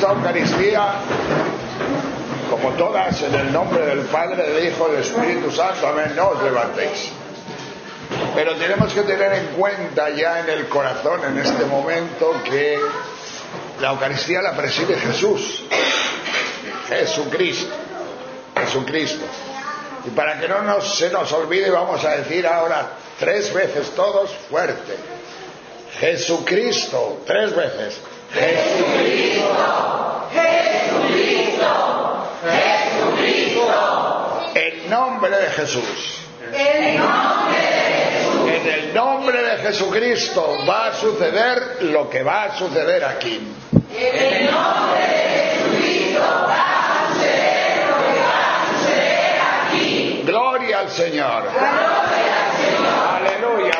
esta Eucaristía, como todas, en el nombre del Padre, del Hijo y del Espíritu Santo, amén, no os levantéis. Pero tenemos que tener en cuenta ya en el corazón, en este momento, que la Eucaristía la preside Jesús, Jesucristo. Y para que no se nos olvide, vamos a decir ahora 3 veces todos fuerte: Jesucristo, 3 veces. Jesucristo, Jesucristo, Jesucristo. En nombre de Jesús. En nombre de Jesús. En el nombre de Jesucristo va a suceder lo que va a suceder aquí. En el nombre de Jesucristo va a suceder lo que va a suceder aquí. Gloria al Señor. Gloria al Señor. Aleluya.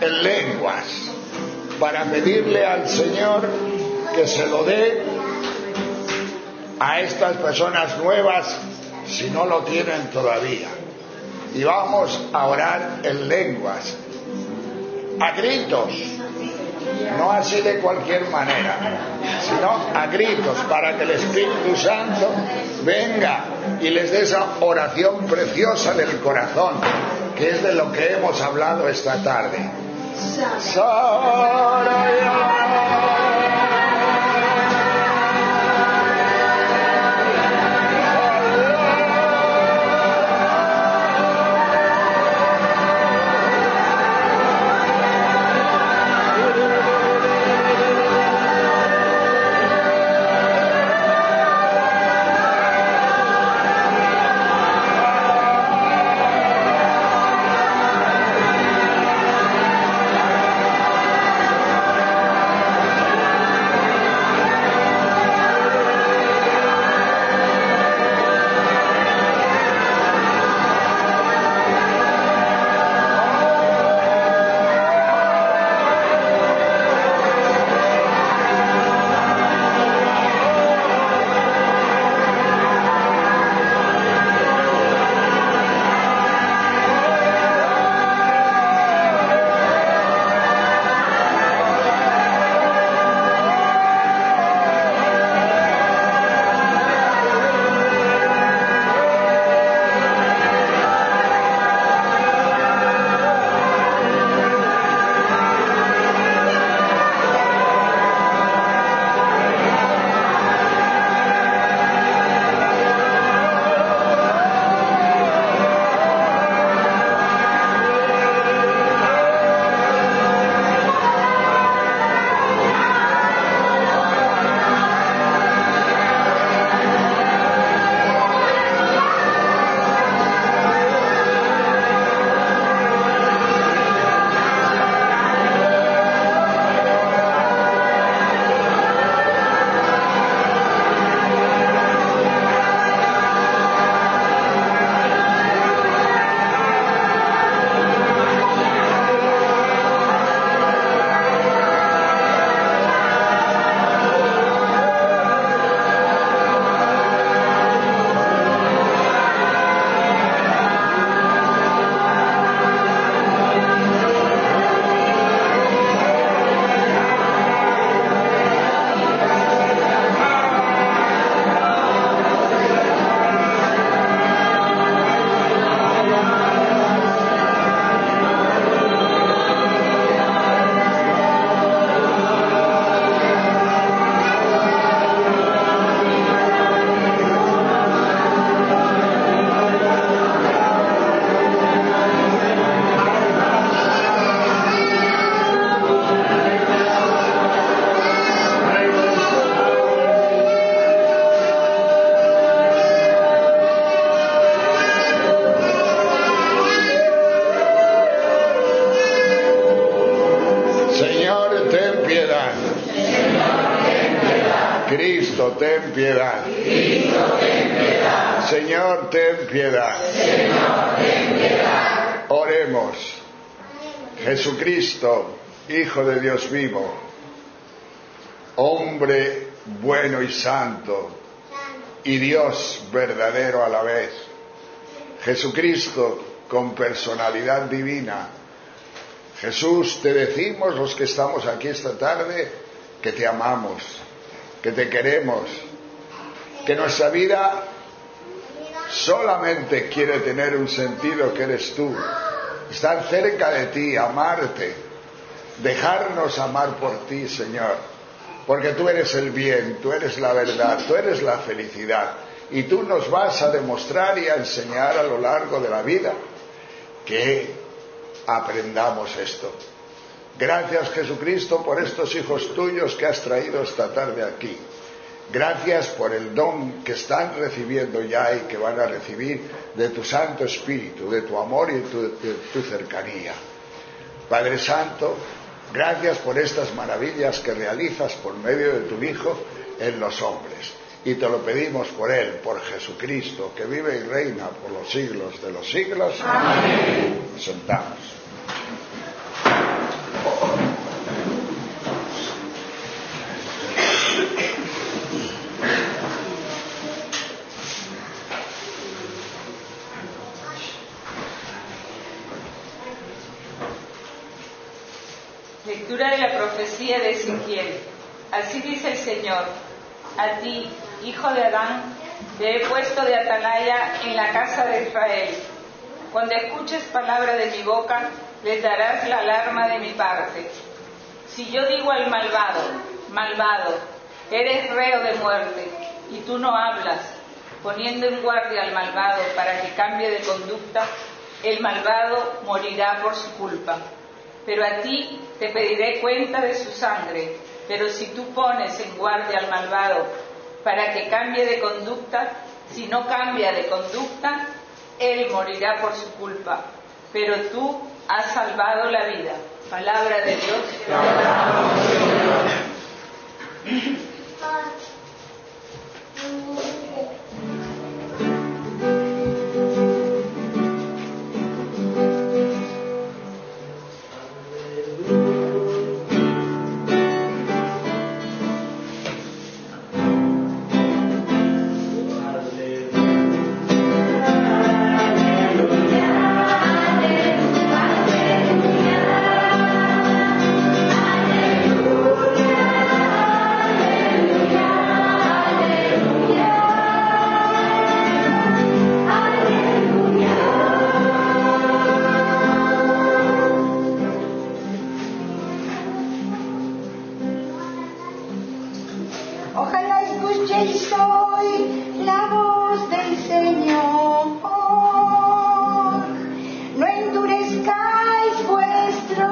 en lenguas para pedirle al Señor que se lo dé a estas personas nuevas si no lo tienen todavía. Y vamos a orar en lenguas, a gritos, no así de cualquier manera, sino a gritos, para que el Espíritu Santo venga y les dé esa oración preciosa del corazón, que es de lo que hemos hablado esta tarde. Cristo, ten piedad. Cristo, ten piedad. Señor, ten piedad. Señor, ten piedad. Oremos. Jesucristo, Hijo de Dios vivo, hombre bueno y santo, y Dios verdadero a la vez. Jesucristo con personalidad divina. Jesús, te decimos los que estamos aquí esta tarde que te amamos, que te queremos, que nuestra vida solamente quiere tener un sentido que eres tú, estar cerca de ti, amarte, dejarnos amar por ti, Señor, porque tú eres el bien, tú eres la verdad, tú eres la felicidad, y tú nos vas a demostrar y a enseñar a lo largo de la vida que aprendamos esto. Gracias, Jesucristo, por estos hijos tuyos que has traído esta tarde aquí. Gracias por el don que están recibiendo ya y que van a recibir de tu Santo Espíritu, de tu amor y de tu cercanía. Padre Santo, gracias por estas maravillas que realizas por medio de tu Hijo en los hombres. Y te lo pedimos por Él, por Jesucristo, que vive y reina por los siglos de los siglos. Amén. Nos sentamos. Lectura de la profecía de Ezequiel. Así dice el Señor: a ti, hijo de Adán, te he puesto de atalaya en la casa de Israel. Cuando escuches palabra de mi boca, les darás la alarma de mi parte. Si yo digo al malvado, malvado, eres reo de muerte, y tú no hablas, poniendo en guardia al malvado para que cambie de conducta, el malvado morirá por su culpa. Pero a ti te pediré cuenta de su sangre. Pero si tú pones en guardia al malvado para que cambie de conducta, si no cambia de conducta, él morirá por su culpa. Pero tú has salvado la vida. Palabra de Dios. Ojalá escuchéis hoy la voz del Señor. No endurezcáis vuestro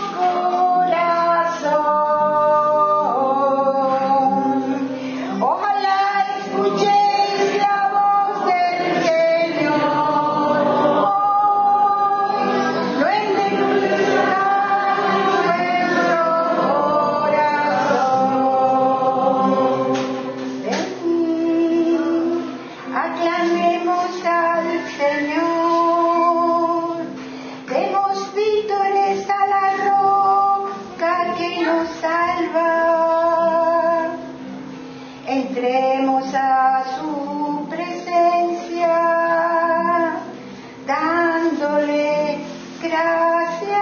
corazón. Ojalá escuchéis la voz del Señor. No endurezcáis vuestro corazón. Aclamemos al Señor, demos vítores a la roca que nos salva. Entremos a su presencia, dándole gracias,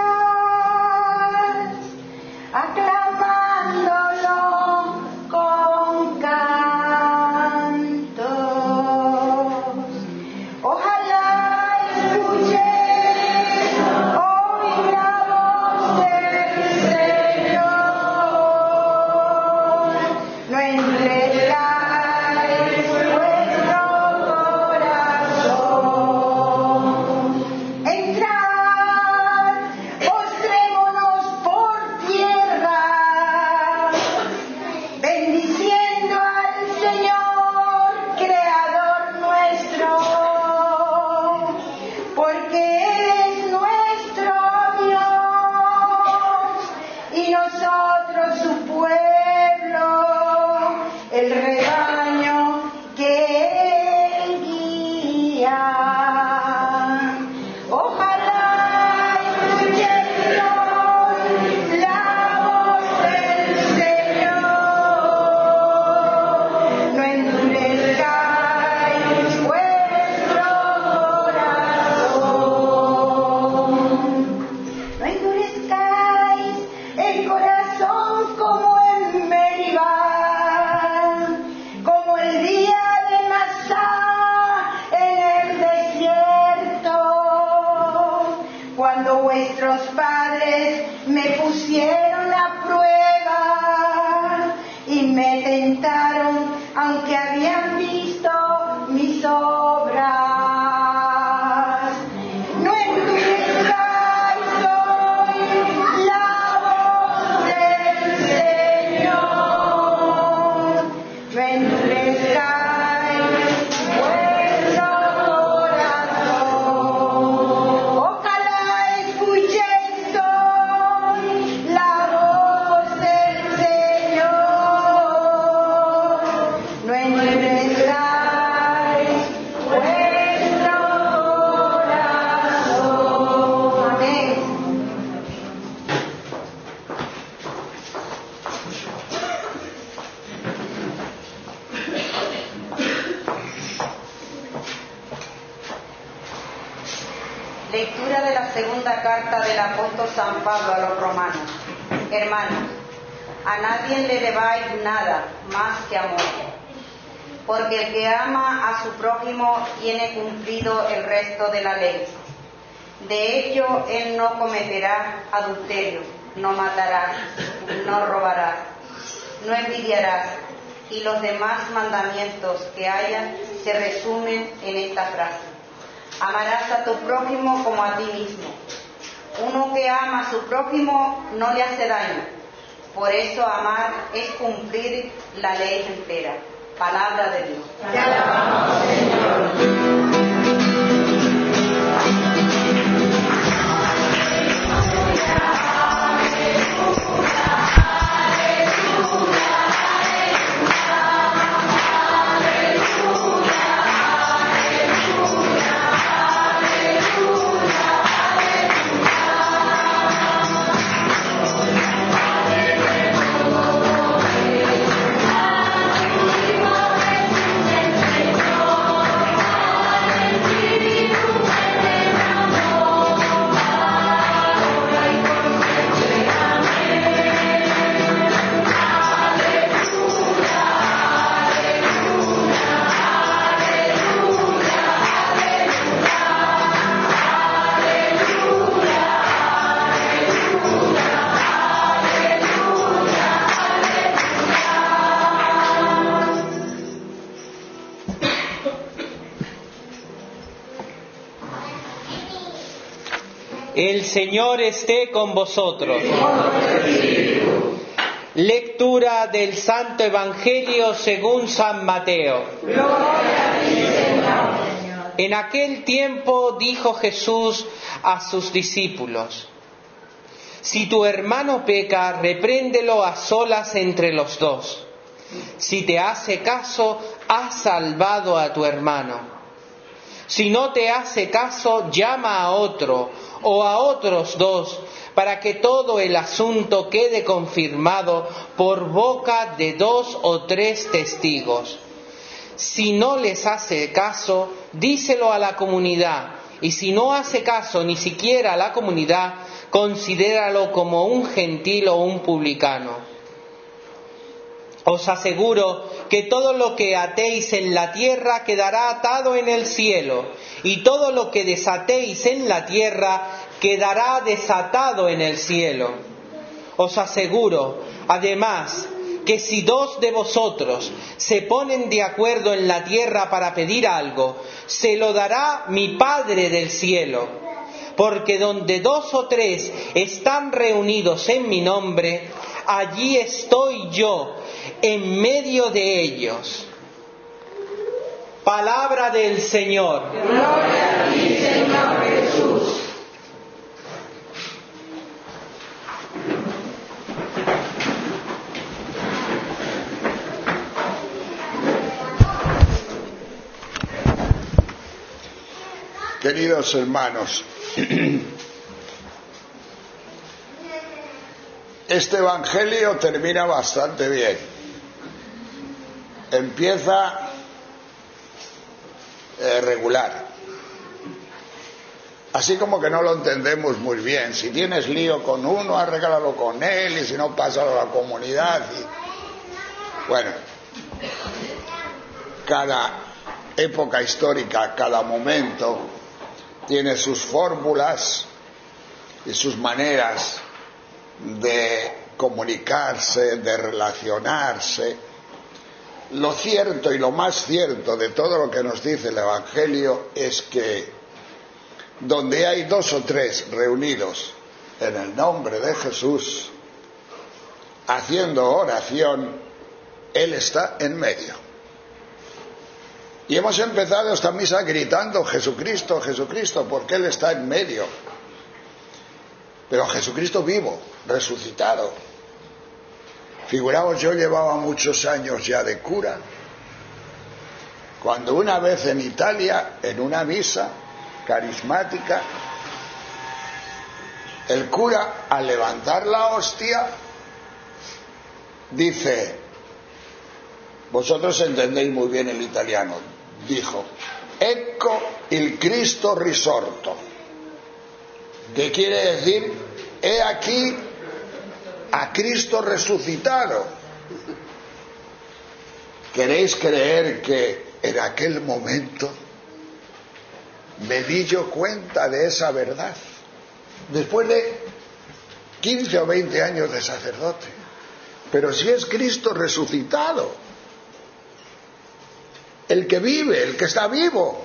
aclamándolo con cantos. Ojalá escuchéis hoy la voz del Señor. No endurezcáis vuestro corazón. Entrad, postrémonos por tierra, bendiciendo al Señor, Creador nuestro, porque Él es nuestro Dios y nosotros su pueblo, el rebaño que Él guía. Ojalá escuchéis hoy la voz del Señor. No endurezcáis vuestro corazón. No endurezcáis el corazón como en Meribá, como el día de Masá en el desierto, cuando vuestros padres me pusieron a prueba y me tentaron, aunque habían visto mis obras. No endurezcáis hoy la voz del Señor. No endurezcáis vuestro corazón. Ojalá escuchéis hoy la voz del Señor. No endurezcáis vuestro corazón. Amén. Lectura de la segunda carta del apóstol San Pablo a los romanos. Hermanos, a nadie le debáis nada más que amor, porque el que ama a su prójimo tiene cumplido el resto de la ley. De ello él no cometerá adulterio, no matará, no robará, no envidiarás, y los demás mandamientos que haya se resumen en esta frase: amarás a tu prójimo como a ti mismo. Uno que ama a su prójimo no le hace daño. Por eso amar es cumplir la ley entera. Palabra de Dios. Te alabamos, Señor. El Señor esté con vosotros. Lectura del Santo Evangelio según San Mateo. En aquel tiempo dijo Jesús a sus discípulos: si tu hermano peca, repréndelo a solas entre los dos. Si te hace caso, has salvado a tu hermano. Si no te hace caso, llama a otro o a otros dos, para que todo el asunto quede confirmado por boca de 2 o 3 testigos. Si no les hace caso, díselo a la comunidad, y si no hace caso ni siquiera a la comunidad, considéralo como un gentil o un publicano. Os aseguro que todo lo que atéis en la tierra quedará atado en el cielo, y todo lo que desatéis en la tierra quedará desatado en el cielo. Os aseguro, además, que si 2 de vosotros se ponen de acuerdo en la tierra para pedir algo, se lo dará mi Padre del cielo. Porque donde 2 o 3 están reunidos en mi nombre, allí estoy yo, en medio de ellos. Palabra del Señor. Gloria a ti, Señor Jesús. Queridos hermanos, este Evangelio termina bastante bien. Empieza regular. Así como que no lo entendemos muy bien. Si tienes lío con uno, arréglalo con él, y si no, pásalo a la comunidad. Bueno, cada época histórica, cada momento tiene sus fórmulas y sus maneras de comunicarse, de relacionarse. Lo cierto y lo más cierto de todo lo que nos dice el Evangelio es que donde hay 2 o 3 reunidos en el nombre de Jesús, haciendo oración, Él está en medio. Y hemos empezado esta misa gritando Jesucristo, Jesucristo, porque Él está en medio. Pero Jesucristo vivo, resucitado. Figuraos, yo llevaba muchos años ya de cura, cuando una vez en Italia, en una misa carismática, el cura, al levantar la hostia, dice, vosotros entendéis muy bien el italiano, dijo, ecco il Cristo risorto, que quiere decir, he aquí a Cristo resucitado. ¿Queréis creer que en aquel momento me di yo cuenta de esa verdad? Después de 15 o 20 años de sacerdote. Pero si es Cristo resucitado, el que vive, el que está vivo.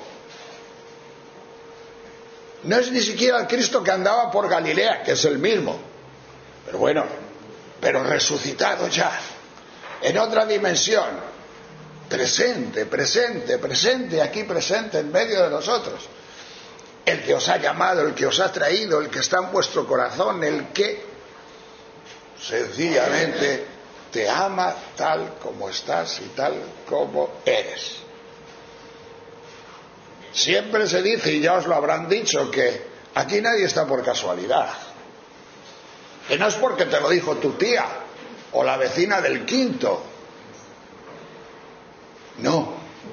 No es ni siquiera el Cristo que andaba por Galilea, que es el mismo. Pero bueno, pero resucitado ya, en otra dimensión. Presente, presente, presente, aquí presente en medio de nosotros. El que os ha llamado, el que os ha traído, el que está en vuestro corazón, el que sencillamente te ama tal como estás y tal como eres. Siempre se dice, y ya os lo habrán dicho, que aquí nadie está por casualidad. Que no es porque te lo dijo tu tía o la vecina del quinto. No.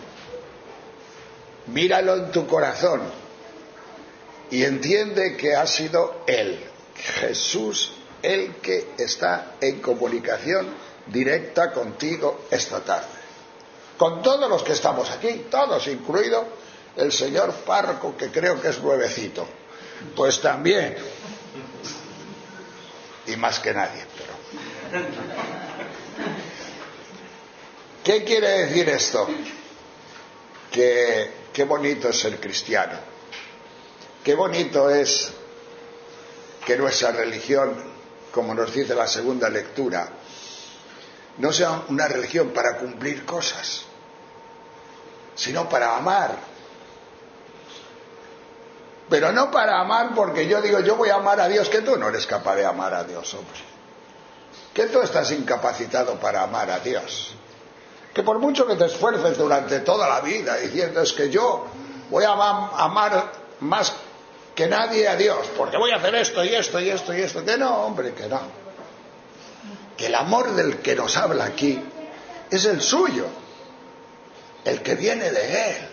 Míralo en tu corazón y entiende que ha sido Él, Jesús, el que está en comunicación directa contigo esta tarde. Con todos los que estamos aquí, todos, incluido el señor párroco, que creo que es nuevecito. Pues también. Y más que nadie, pero... ¿Qué quiere decir esto? Que qué bonito es ser cristiano. Qué bonito es que nuestra religión, como nos dice la segunda lectura, no sea una religión para cumplir cosas, sino para amar. Pero no para amar porque yo digo, yo voy a amar a Dios, que tú no eres capaz de amar a Dios, hombre. Que tú estás incapacitado para amar a Dios. Que por mucho que te esfuerces durante toda la vida diciendo es que yo voy a amar más que nadie a Dios, porque voy a hacer esto y esto y esto y esto, que no, hombre, que no. Que el amor del que nos habla aquí es el suyo, el que viene de Él.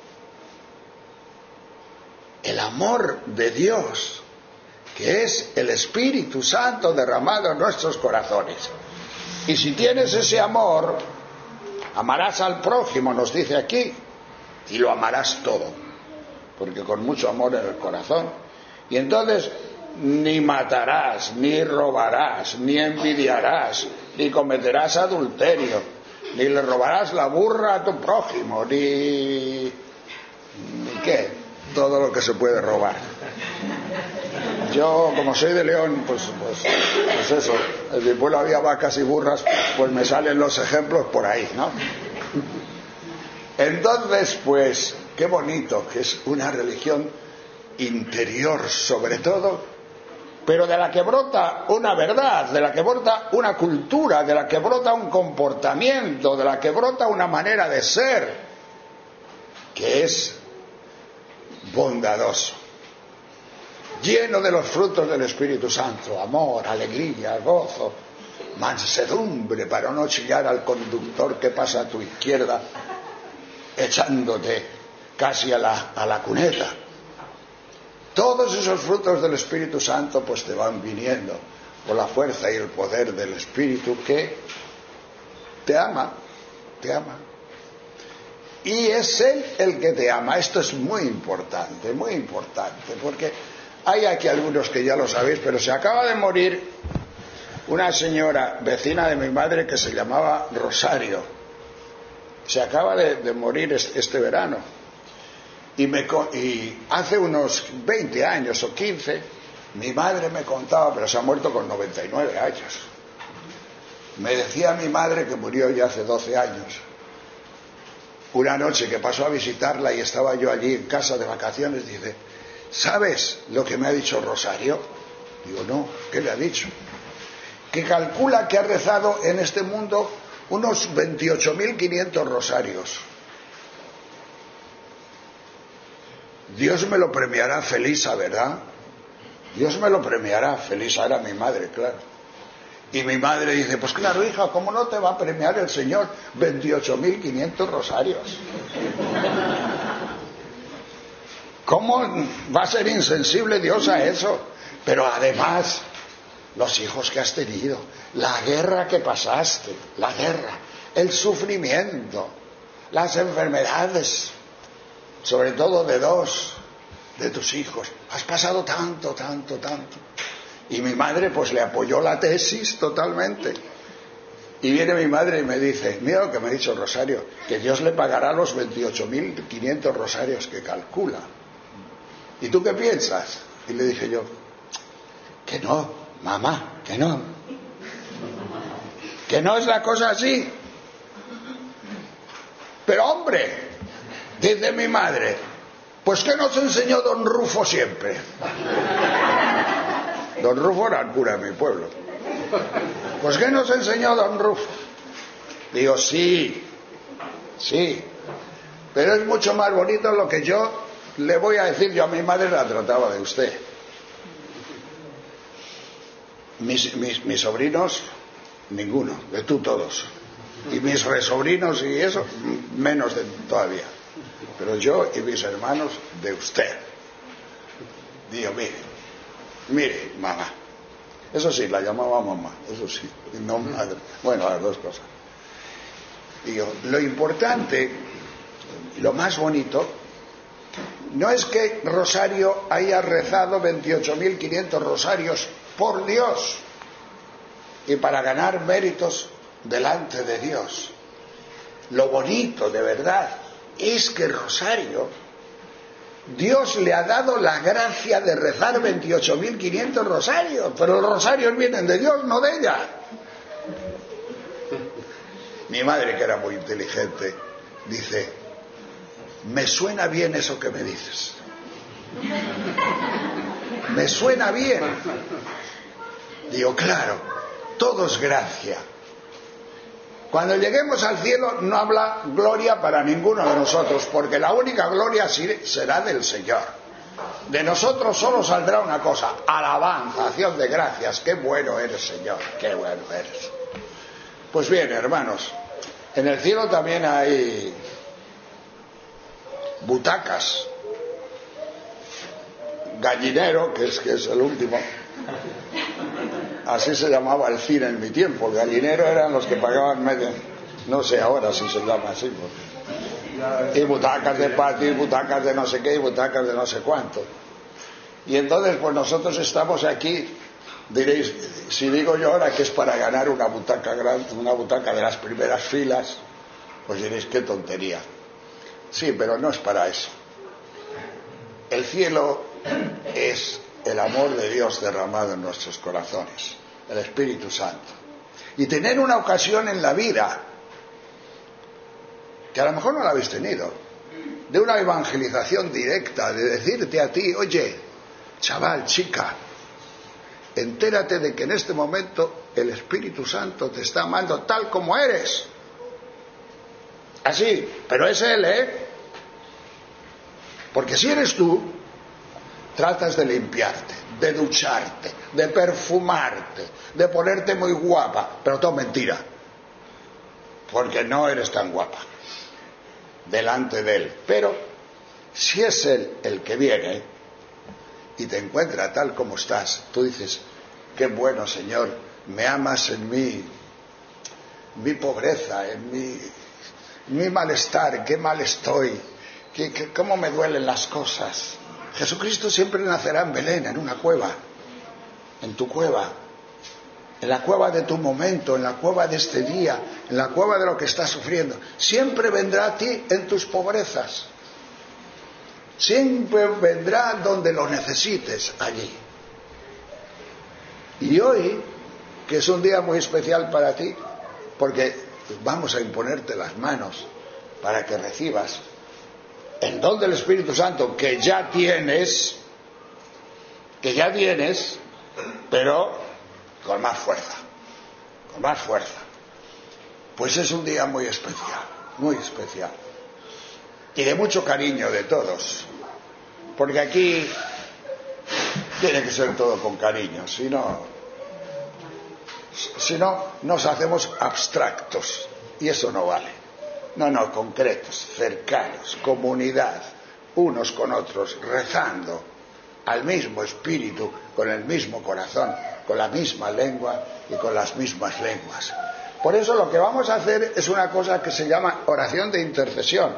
El amor de Dios, que es el Espíritu Santo derramado en nuestros corazones. Y si tienes ese amor, amarás al prójimo, nos dice aquí, y lo amarás todo, porque con mucho amor en el corazón. Y entonces ni matarás, ni robarás, ni envidiarás, ni cometerás adulterio, ni le robarás la burra a tu prójimo, ni qué, todo lo que se puede robar. Yo, como soy de León, pues eso, en mi pueblo había vacas y burras, pues me salen los ejemplos por ahí, ¿no? Entonces, pues, qué bonito, que es una religión interior sobre todo, pero de la que brota una verdad, de la que brota una cultura, de la que brota un comportamiento, de la que brota una manera de ser, que es bondadoso, lleno de los frutos del Espíritu Santo, amor, alegría, gozo, mansedumbre, para no chillar al conductor que pasa a tu izquierda, echándote casi a la cuneta. Todos esos frutos del Espíritu Santo pues te van viniendo por la fuerza y el poder del Espíritu que te ama, te ama. Y es Él el que te ama. Esto es muy importante, porque hay aquí algunos que ya lo sabéis, pero se acaba de morir una señora vecina de mi madre que se llamaba Rosario. Se acaba de morir este verano. Y hace unos 20 años o 15, mi madre me contaba, pero se ha muerto con 99 años. Me decía mi madre que murió ya hace 12 años. Una noche que pasó a visitarla y estaba yo allí en casa de vacaciones, dice, ¿sabes lo que me ha dicho Rosario? Digo, no, ¿qué le ha dicho? Que calcula que ha rezado en este mundo unos 28.500 rosarios. Dios me lo premiará, Felisa, ¿verdad? Dios me lo premiará, Felisa era mi madre, claro. Y mi madre dice, pues claro, hija, ¿cómo no te va a premiar el Señor 28.500 rosarios? ¿Cómo va a ser insensible Dios a eso? Pero además, los hijos que has tenido, la guerra que pasaste, la guerra, el sufrimiento, las enfermedades, sobre todo de dos de tus hijos. Has pasado tanto, tanto, tanto. Y mi madre pues le apoyó la tesis totalmente. Y viene mi madre y me dice, mira lo que me ha dicho Rosario, que Dios le pagará los 28.500 rosarios que calcula. ¿Y tú qué piensas? Y le dije yo, que no, mamá, que no. Que no es la cosa así. Pero hombre, dice mi madre, pues ¿qué nos enseñó don Rufo siempre? Don Rufo era el cura de mi pueblo. Pues ¿qué nos enseñó don Rufo? Digo, sí, pero es mucho más bonito lo que yo le voy a decir. Yo a mi madre la trataba de usted. Mis sobrinos, ninguno, de tú todos. Y mis resobrinos y eso, menos de todavía. Pero yo y mis hermanos, de usted. Digo, mire, mamá. Eso sí, la llamaba mamá, eso sí, y no madre. Bueno, las dos cosas. Digo, lo importante, lo más bonito, no es que Rosario haya rezado 28.500 rosarios por Dios y para ganar méritos delante de Dios. Lo bonito, de verdad, es que Rosario, Dios le ha dado la gracia de rezar 28.500 rosarios, pero los rosarios vienen de Dios, no de ella. Mi madre, que era muy inteligente, dice, me suena bien eso que me dices. Me suena bien. Digo, claro, todo es gracia. Cuando lleguemos al cielo no habrá gloria para ninguno de nosotros, porque la única gloria será del Señor. De nosotros solo saldrá una cosa, alabanza, acción de gracias. Qué bueno eres, Señor, qué bueno eres. Pues bien, hermanos, en el cielo también hay butacas. Gallinero, que es el último. Así se llamaba el cine en mi tiempo. El gallinero eran los que pagaban medio. No sé ahora si se llama así. Y butacas de patio, y butacas de no sé qué, y butacas de no sé cuánto. Y entonces, pues nosotros estamos aquí. Diréis, si digo yo ahora que es para ganar una butaca grande, una butaca de las primeras filas, pues diréis, qué tontería. Sí, pero no es para eso. El cielo es el amor de Dios derramado en nuestros corazones, el Espíritu Santo. Y tener una ocasión en la vida, que a lo mejor no la habéis tenido, de una evangelización directa, de decirte a ti, oye, chaval, chica, entérate de que en este momento el Espíritu Santo te está amando tal como eres. Así, pero es Él, Porque si eres tú, tratas de limpiarte, de ducharte, de perfumarte, de ponerte muy guapa, pero todo mentira, porque no eres tan guapa delante de Él. Pero si es Él el que viene y te encuentra tal como estás, tú dices, qué bueno, Señor, me amas en mi pobreza, en mi malestar, qué mal estoy, cómo me duelen las cosas. Jesucristo siempre nacerá en Belén, en una cueva, en tu cueva, en la cueva de tu momento, en la cueva de este día, en la cueva de lo que estás sufriendo. Siempre vendrá a ti en tus pobrezas. Siempre vendrá donde lo necesites, allí. Y hoy, que es un día muy especial para ti, porque vamos a imponerte las manos para que recibas el don del Espíritu Santo que ya tienes, pero con más fuerza, Pues es un día muy especial, y de mucho cariño de todos, porque aquí tiene que ser todo con cariño, si no nos hacemos abstractos, y eso no vale. No, concretos, cercanos, comunidad, unos con otros, rezando, al mismo espíritu, con el mismo corazón, con la misma lengua y con las mismas lenguas. Por eso lo que vamos a hacer es una cosa que se llama oración de intercesión.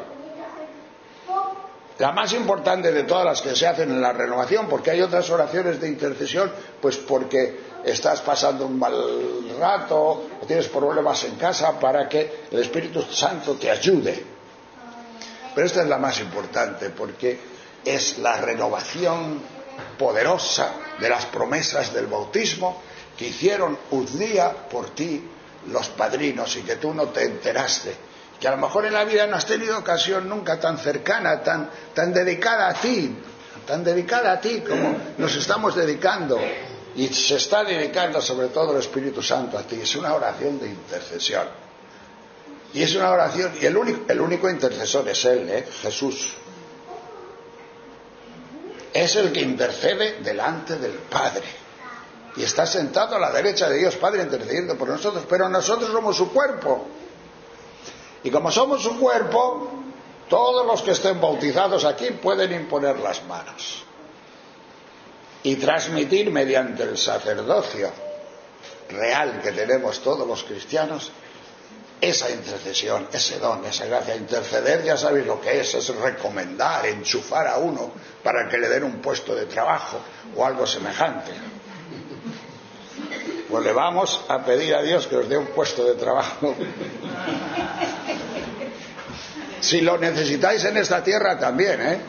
La más importante de todas las que se hacen en la renovación, porque hay otras oraciones de intercesión, pues porque estás pasando un mal rato o tienes problemas en casa, para que el Espíritu Santo te ayude. Pero esta es la más importante, porque es la renovación poderosa de las promesas del bautismo que hicieron un día por ti los padrinos y que tú no te enteraste, que a lo mejor en la vida no has tenido ocasión nunca tan cercana, tan dedicada a ti como nos estamos dedicando, y se está dedicando sobre todo el Espíritu Santo a ti. Es una oración de intercesión, y es una oración, y el único intercesor es Él, Jesús. Es el que intercede delante del Padre, y está sentado a la derecha de Dios Padre intercediendo por nosotros, pero nosotros somos su cuerpo. Y como somos su cuerpo, todos los que estén bautizados aquí pueden imponer las manos y transmitir mediante el sacerdocio real que tenemos todos los cristianos esa intercesión, ese don, esa gracia. Interceder, ya sabéis lo que es recomendar, enchufar a uno para que le den un puesto de trabajo o algo semejante. Pues le vamos a pedir a Dios que os dé un puesto de trabajo. Si lo necesitáis en esta tierra también,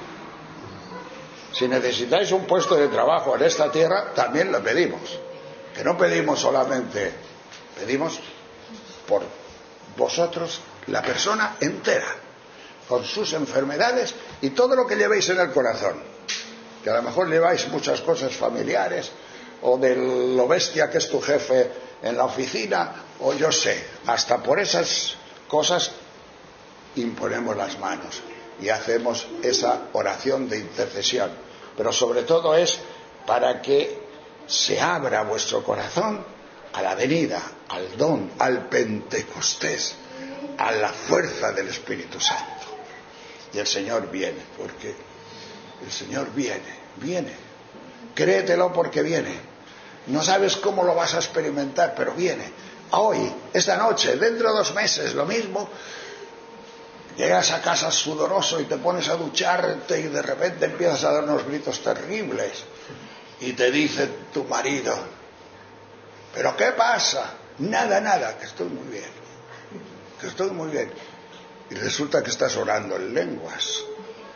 Si necesitáis un puesto de trabajo en esta tierra, también lo pedimos. Que no pedimos solamente, pedimos por vosotros, la persona entera, con sus enfermedades y todo lo que llevéis en el corazón. Que a lo mejor lleváis muchas cosas familiares, o de lo bestia que es tu jefe en la oficina, o yo sé, hasta por esas cosas imponemos las manos y hacemos esa oración de intercesión. Pero sobre todo es para que se abra vuestro corazón a la venida, al don, al Pentecostés, a la fuerza del Espíritu Santo. Y el Señor viene, porque el Señor viene. Créetelo, porque viene. No sabes cómo lo vas a experimentar, pero viene. Hoy, esta noche, dentro de 2 meses, lo mismo. Llegas a casa sudoroso y te pones a ducharte y de repente empiezas a dar unos gritos terribles y te dice tu marido: ¿pero qué pasa? Nada, que estoy muy bien. Y resulta que estás orando en lenguas.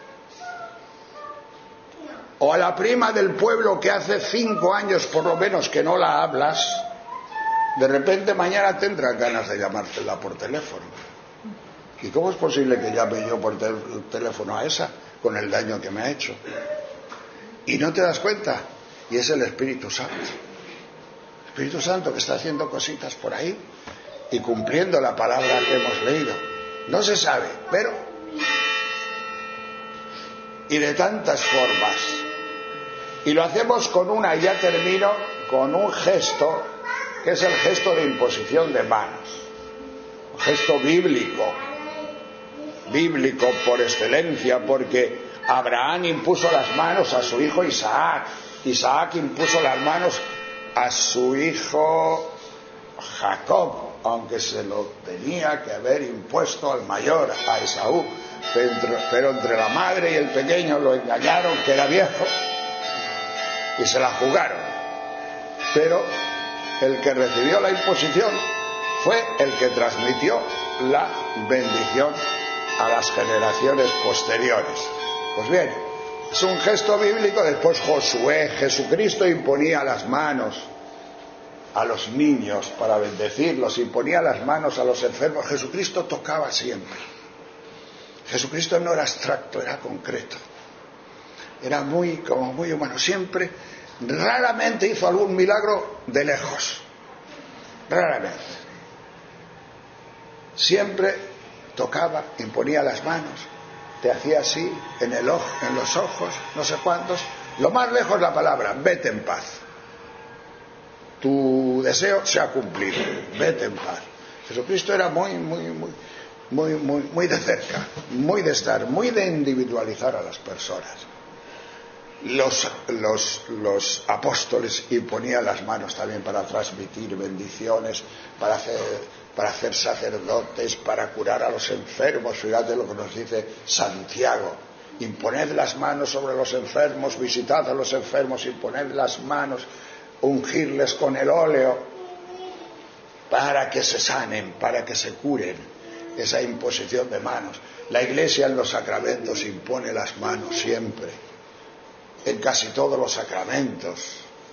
O a la prima del pueblo que hace 5 años por lo menos que no la hablas, de repente mañana tendrás ganas de llamártela por teléfono. ¿Y cómo es posible que llame yo por teléfono a esa con el daño que me ha hecho? Y no te das cuenta, y es el Espíritu Santo. El Espíritu Santo que está haciendo cositas por ahí y cumpliendo la palabra que hemos leído. No se sabe, pero... y de tantas formas. Y lo hacemos con y ya termino, con un gesto, que es el gesto de imposición de manos. Un gesto bíblico por excelencia, porque Abraham impuso las manos a su hijo Isaac. Isaac impuso las manos a su hijo Jacob, aunque se lo tenía que haber impuesto al mayor, a Esaú. Pero entre la madre y el pequeño lo engañaron, que era viejo, y se la jugaron. Pero el que recibió la imposición fue el que transmitió la bendición a las generaciones posteriores. Pues bien, es un gesto bíblico. Después Josué, Jesucristo imponía las manos a los niños para bendecirlos, imponía las manos a los enfermos. Jesucristo tocaba siempre. Jesucristo no era abstracto, era concreto. Era muy humano. Siempre, raramente hizo algún milagro de lejos. Raramente. Siempre tocaba, imponía las manos, te hacía así, en los ojos, no sé cuántos. Lo más lejos la palabra: vete en paz. Tu deseo se ha cumplido, vete en paz. Jesucristo era muy de cerca, muy de estar, muy de individualizar a las personas. Los apóstoles imponían las manos también para transmitir bendiciones, para hacer sacerdotes, para curar a los enfermos. Fíjate lo que nos dice Santiago: imponed las manos sobre los enfermos, visitad a los enfermos, imponed las manos, ungirles con el óleo para que se sanen, para que se curen. Esa imposición de manos. La Iglesia en los sacramentos impone las manos siempre, en casi todos los sacramentos,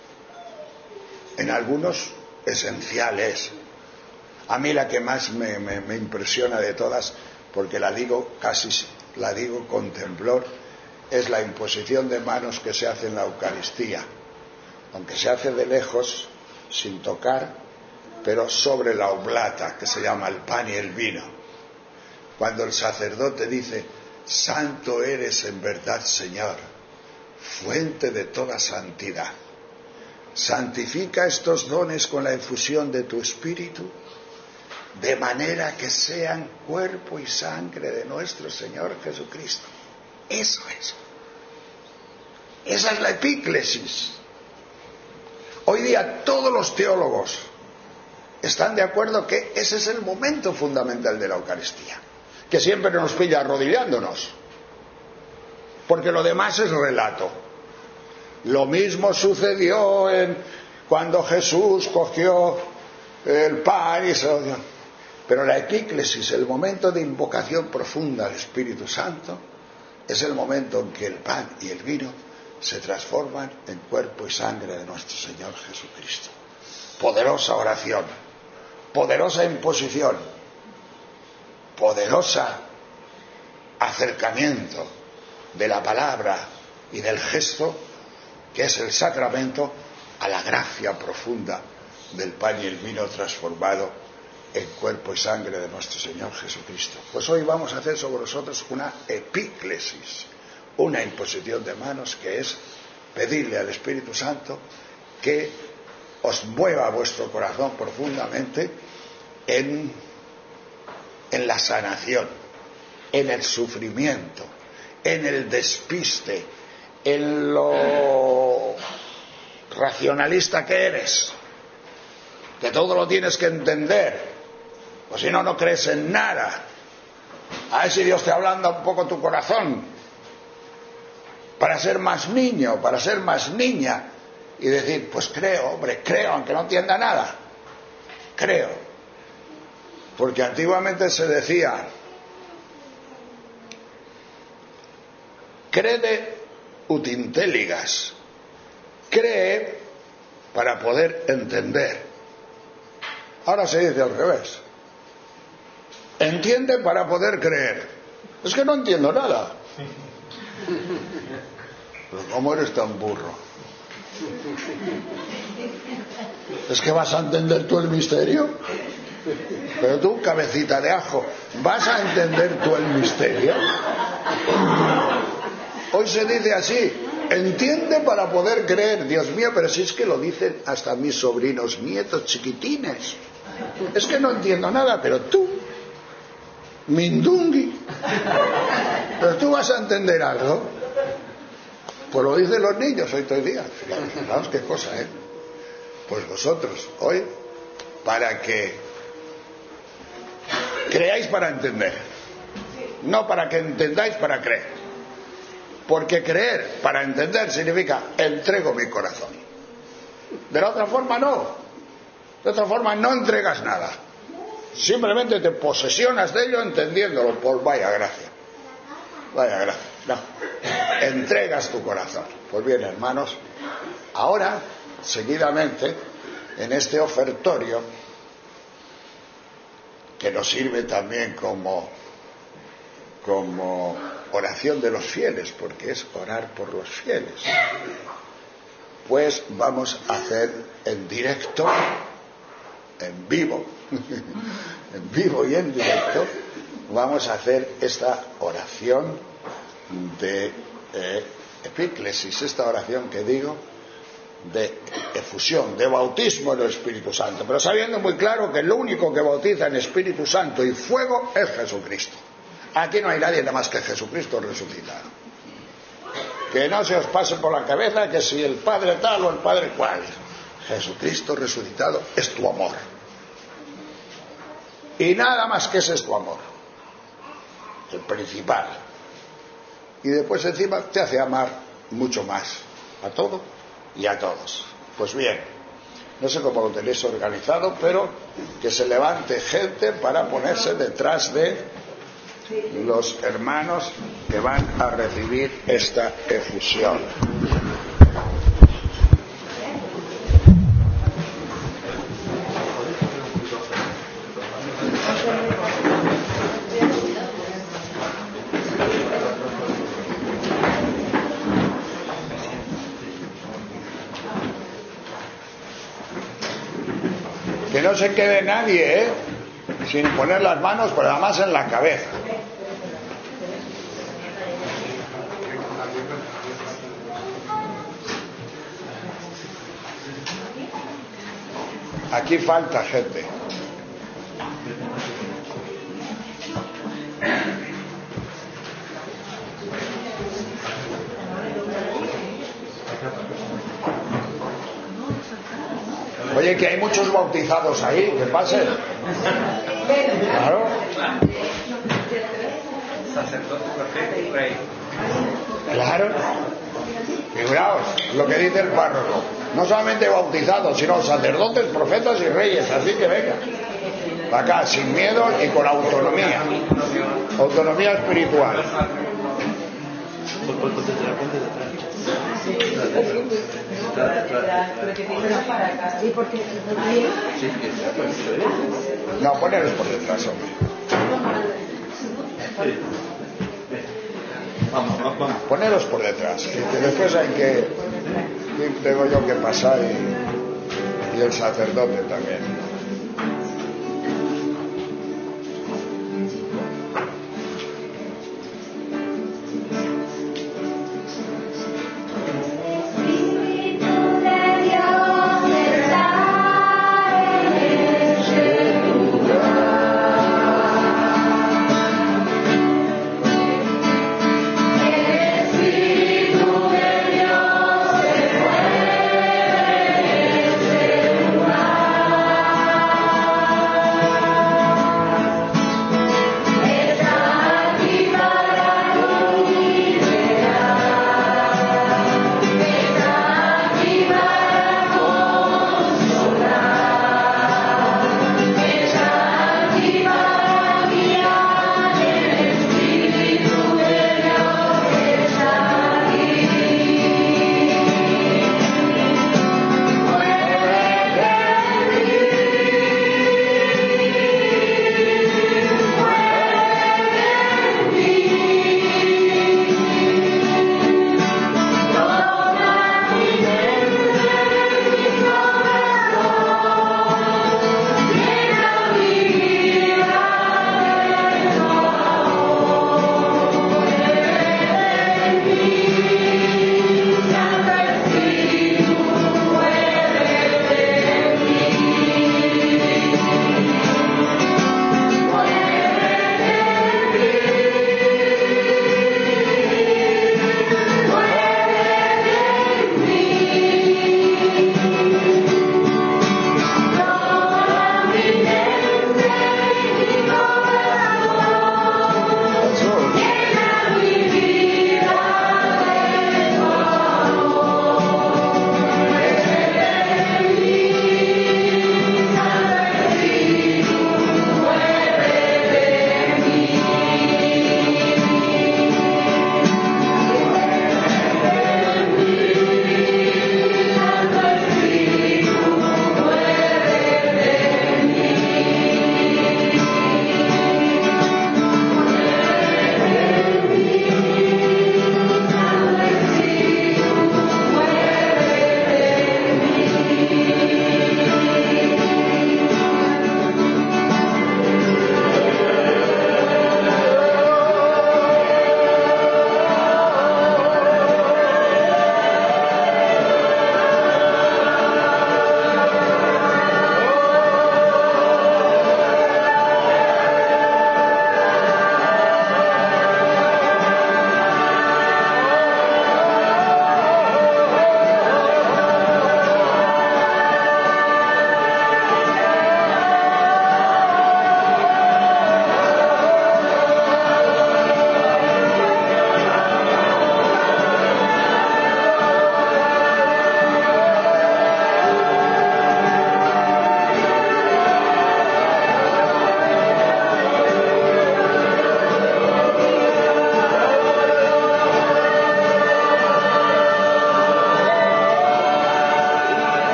en algunos esenciales. A mí la que más me impresiona de todas, porque la digo con temblor, es la imposición de manos que se hace en la Eucaristía, aunque se hace de lejos, sin tocar, pero sobre la oblata, que se llama el pan y el vino. Cuando el sacerdote dice: santo eres en verdad, Señor, fuente de toda santidad, santifica estos dones con la efusión de tu Espíritu, de manera que sean cuerpo y sangre de nuestro Señor Jesucristo. Eso es. Esa es la epíclesis. Hoy día todos los teólogos están de acuerdo que ese es el momento fundamental de la Eucaristía, que siempre nos pilla arrodillándonos, porque lo demás es relato. Lo mismo sucedió cuando Jesús cogió el pan y se lo dio. Pero la epíclesis, el momento de invocación profunda al Espíritu Santo, es el momento en que el pan y el vino se transforman en cuerpo y sangre de nuestro Señor Jesucristo. Poderosa oración, poderosa imposición, poderosa acercamiento de la palabra y del gesto, que es el sacramento, a la gracia profunda del pan y el vino transformado en cuerpo y sangre de nuestro Señor Jesucristo. Pues hoy vamos a hacer sobre nosotros una epíclesis, una imposición de manos, que es pedirle al Espíritu Santo que os mueva vuestro corazón profundamente en la sanación, en el sufrimiento, en el despiste, en lo racionalista que eres, que todo lo tienes que entender, pues si no, no crees en nada. A ver si Dios te ablanda un poco tu corazón para ser más niño, para ser más niña, y decir: pues creo, hombre, creo, aunque no entienda nada, creo. Porque antiguamente se decía: crede ut intelligas, cree para poder entender. Ahora se dice al revés: entiende para poder creer. Es que no entiendo nada. Pero ¿cómo eres tan burro? ¿Es que vas a entender tú el misterio? Pero tú, cabecita de ajo, ¿vas a entender tú el misterio? Hoy se dice así: entiende para poder creer. Dios mío, pero si es que lo dicen hasta mis sobrinos nietos chiquitines. Es que no entiendo nada, pero tú, mindungui, pero tú vas a entender algo. Pues lo dicen los niños hoy todo el día. Fijaos qué cosa, ¿eh? Pues vosotros hoy, para que creáis para entender, no para que entendáis para creer. Porque creer para entender significa: entrego mi corazón. De la otra forma no. De otra forma no entregas nada. Simplemente te posesionas de ello entendiéndolo. Por vaya gracia. Vaya gracia. No. Entregas tu corazón. Pues bien, hermanos, ahora, seguidamente, en este ofertorio, que nos sirve también como oración de los fieles, porque es orar por los fieles, pues vamos a hacer en directo, en vivo, en vivo y en directo, vamos a hacer esta oración de epíclesis, esta oración que digo, de efusión, de bautismo en el Espíritu Santo, pero sabiendo muy claro que lo único que bautiza en Espíritu Santo y fuego es Jesucristo. Aquí no hay nadie nada más que Jesucristo resucitado. Que no se os pase por la cabeza que si el Padre tal o el Padre cual. Jesucristo resucitado es tu amor. Y nada más que ese es tu amor. El principal. Y después encima te hace amar mucho más. A todo y a todos. Pues bien, no sé cómo lo tenéis organizado, pero que se levante gente para ponerse detrás de los hermanos que van a recibir esta efusión. Que no se quede nadie, sin poner las manos, pero además en la cabeza. Aquí falta gente. Oye, que hay muchos bautizados ahí, que pasen. Claro. Sacerdote, profeta y rey. Claro. Figuraos lo que dice el párroco. No solamente bautizados, sino sacerdotes, profetas y reyes. Así que venga. Acá, sin miedo y con autonomía. Autonomía espiritual. No, poneros por detrás, hombre. Vamos. Poneros por detrás, que después hay que tengo yo que pasar y el sacerdote también.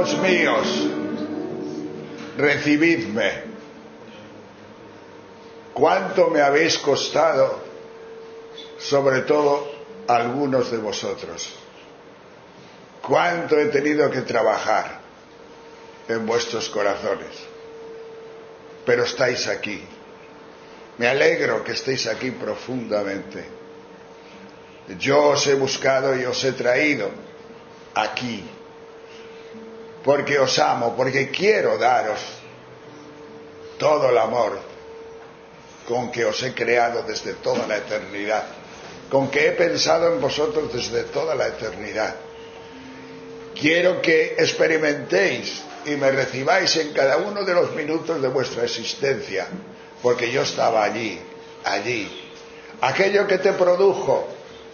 hijos míos, recibidme. ¿Cuánto me habéis costado, sobre todo algunos de vosotros? ¿Cuánto he tenido que trabajar en vuestros corazones? Pero estáis aquí. Me alegro que estéis aquí profundamente. Yo os he buscado y os he traído aquí porque os amo, porque quiero daros todo el amor con que os he creado desde toda la eternidad, con que he pensado en vosotros desde toda la eternidad. Quiero que experimentéis y me recibáis en cada uno de los minutos de vuestra existencia, porque yo estaba allí. Aquello que te produjo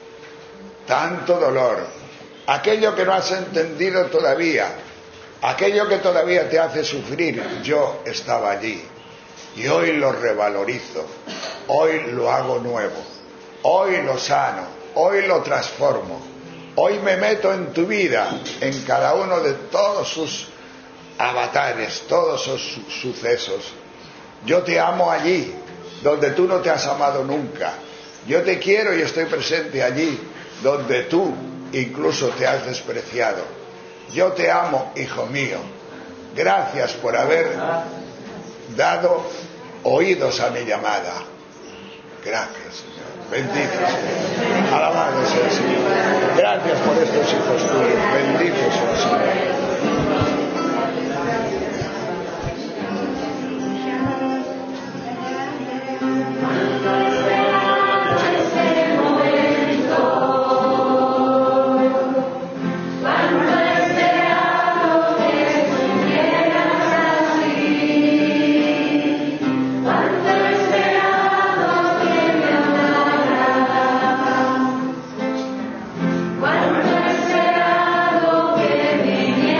tanto dolor, aquello que no has entendido todavía, aquello que todavía te hace sufrir, yo estaba allí. Y hoy lo revalorizo, hoy lo hago nuevo, hoy lo sano, hoy lo transformo, hoy me meto en tu vida, en cada uno de todos sus avatares, todos sus sucesos. Yo te amo allí, donde tú no te has amado nunca. Yo te quiero y estoy presente allí, donde tú incluso te has despreciado. Yo te amo, hijo mío. Gracias por haber dado oídos a mi llamada. Gracias, Señor. Bendito Señor. Alabado sea el Señor. Gracias por estos hijos tuyos. Bendito sea el Señor. Cuánto esperado que viniera.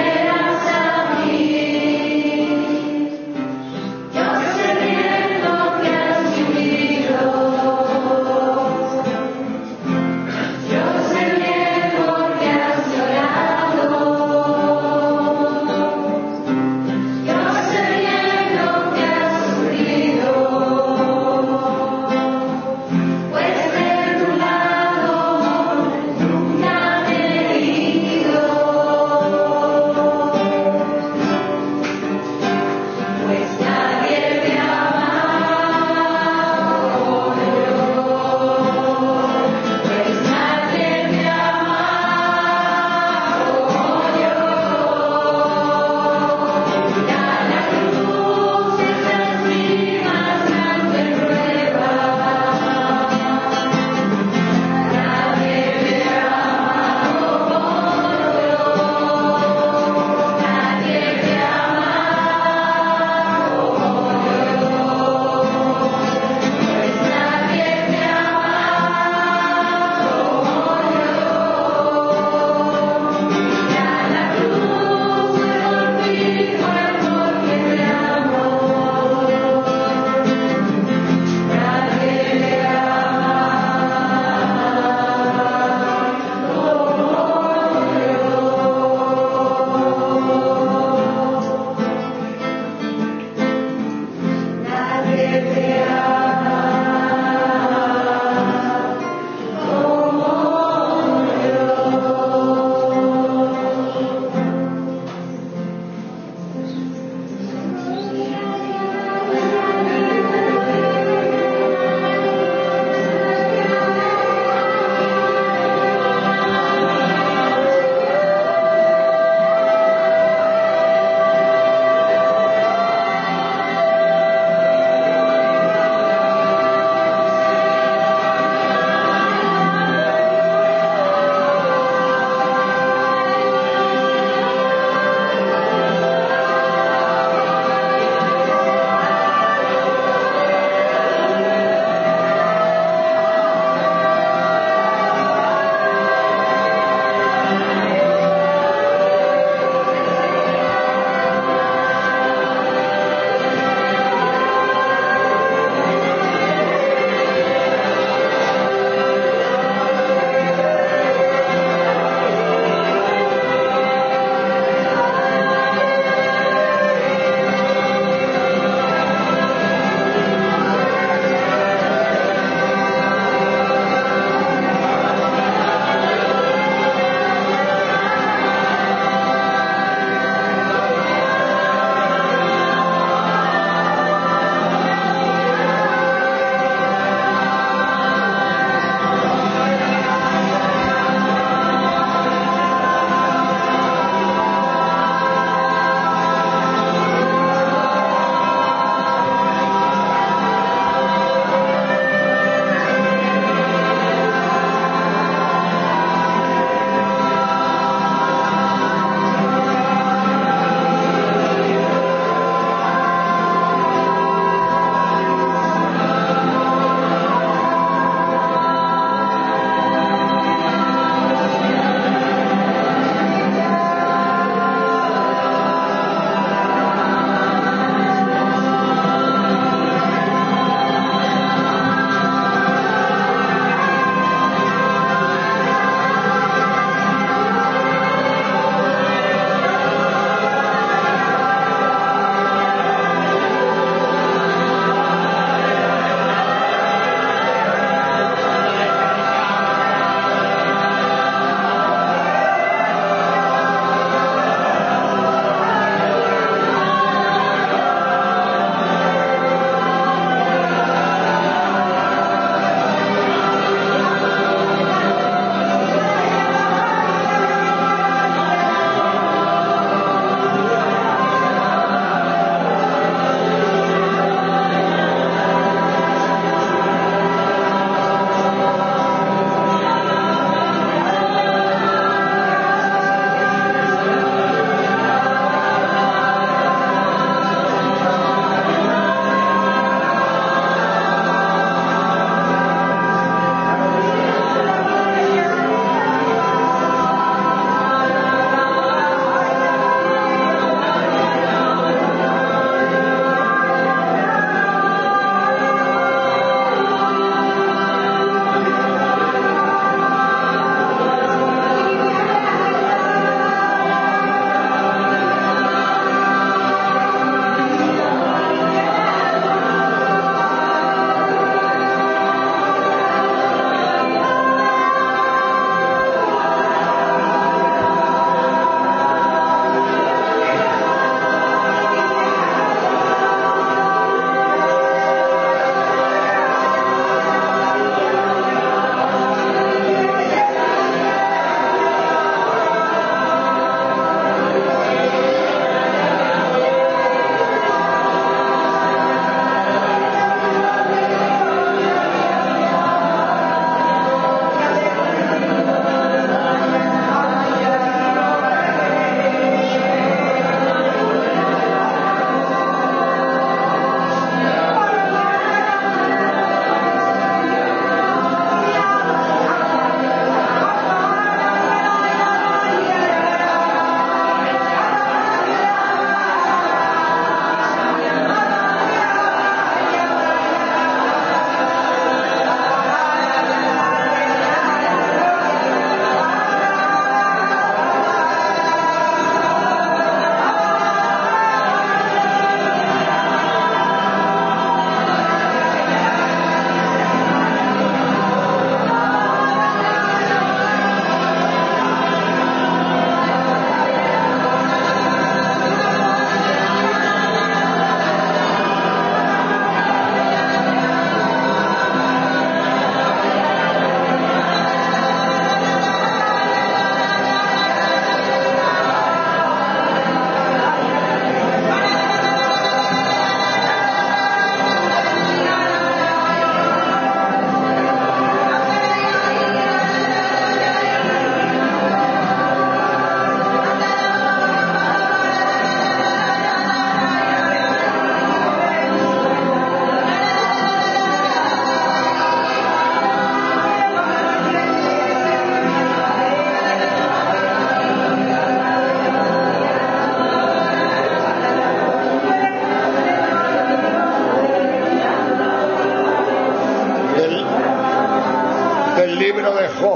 Job.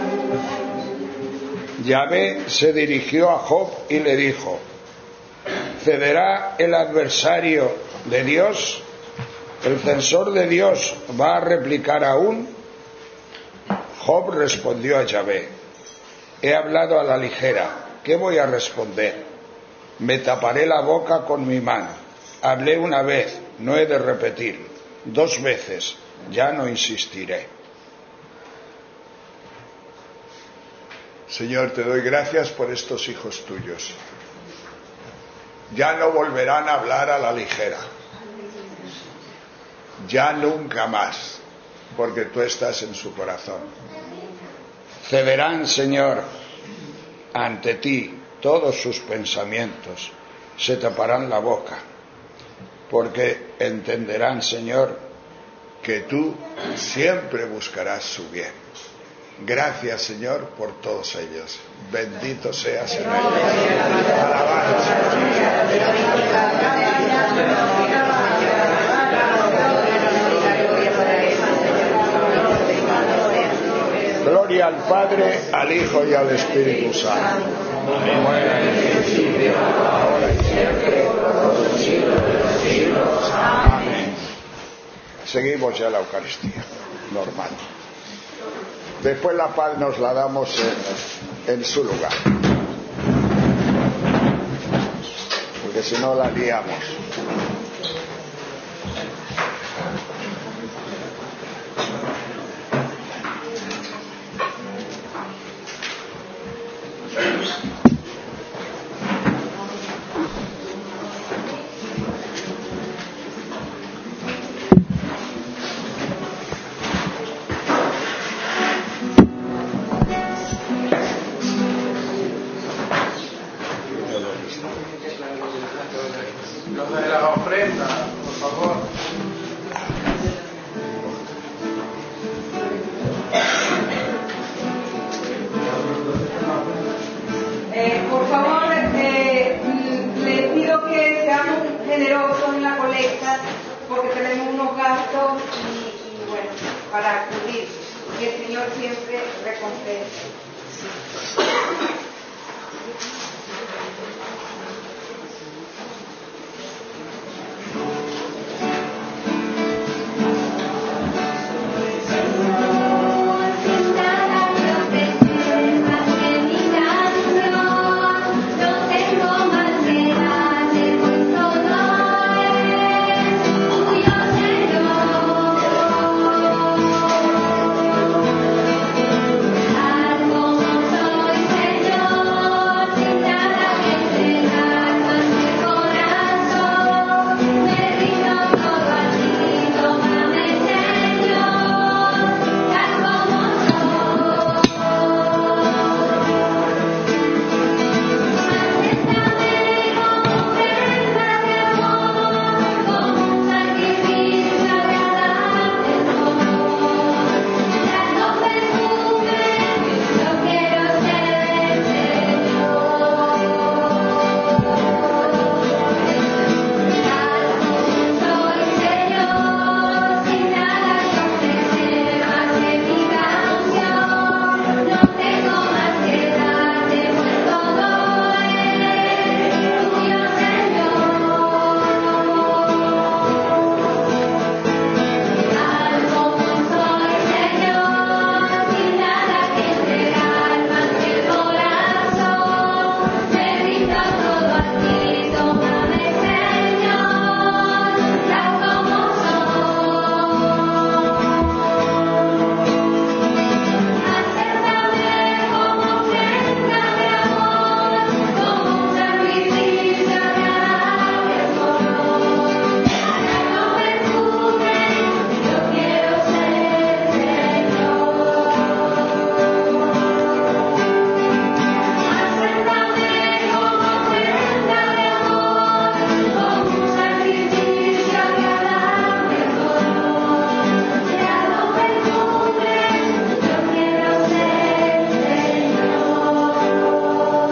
Yahvé se dirigió a Job y le dijo: ¿cederá el adversario de Dios? ¿El censor de Dios va a replicar aún? Job respondió a Yahvé: he hablado a la ligera, ¿qué voy a responder? Me taparé la boca con mi mano. Hablé una vez, no he de repetir. 2 veces, ya no insistiré. Señor, te doy gracias por estos hijos tuyos. Ya no volverán a hablar a la ligera. Ya nunca más, porque tú estás en su corazón. Cederán, Señor, ante ti todos sus pensamientos, se taparán la boca, porque entenderán, Señor, que tú siempre buscarás su bien. Gracias, Señor, por todos ellos. Bendito seas en ellos. Alabanza. Gloria al Padre, al Hijo y al Espíritu Santo. Como era en el principio, ahora y siempre, por los siglos de los siglos. Amén. Seguimos ya la Eucaristía, normal. Después la paz nos la damos en su lugar, porque si no la liamos.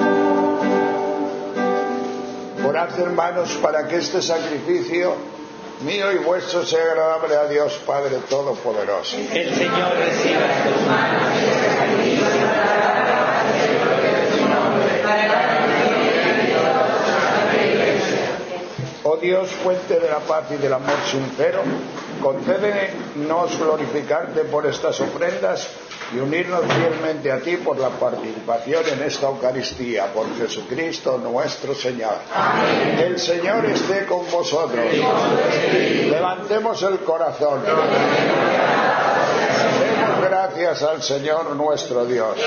Hermanos, para que este sacrificio mío y vuestro sea agradable a Dios Padre Todopoderoso. El Señor reciba de tus manos. Oh Dios, fuente de la paz y del amor sincero, concédenos glorificarte por estas ofrendas y unirnos fielmente a ti por la participación en esta Eucaristía, por Jesucristo nuestro Señor. Amén. El Señor esté con vosotros. Levantemos el corazón. Demos gracias al Señor nuestro Dios.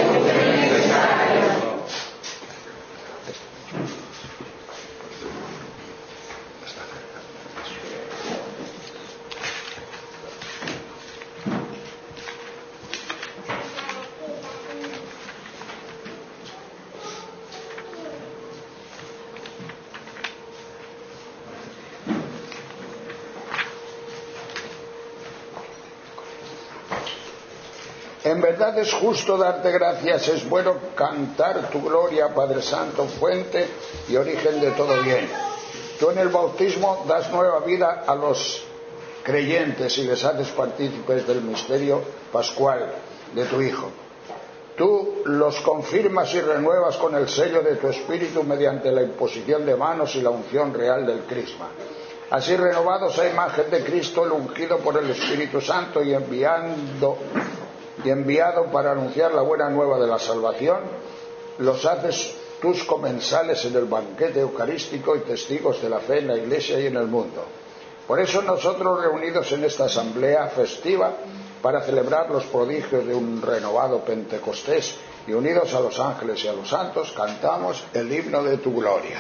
En verdad es justo darte gracias, es bueno cantar tu gloria, Padre Santo, fuente y origen de todo bien. Tú en el bautismo das nueva vida a los creyentes y les haces partícipes del misterio pascual de tu Hijo. Tú los confirmas y renuevas con el sello de tu Espíritu mediante la imposición de manos y la unción real del crisma. Así, renovados a imagen de Cristo, el ungido por el Espíritu Santo y enviado para anunciar la buena nueva de la salvación, los haces tus comensales en el banquete eucarístico y testigos de la fe en la Iglesia y en el mundo. Por eso nosotros, reunidos en esta asamblea festiva para celebrar los prodigios de un renovado Pentecostés y unidos a los ángeles y a los santos, cantamos el himno de tu gloria.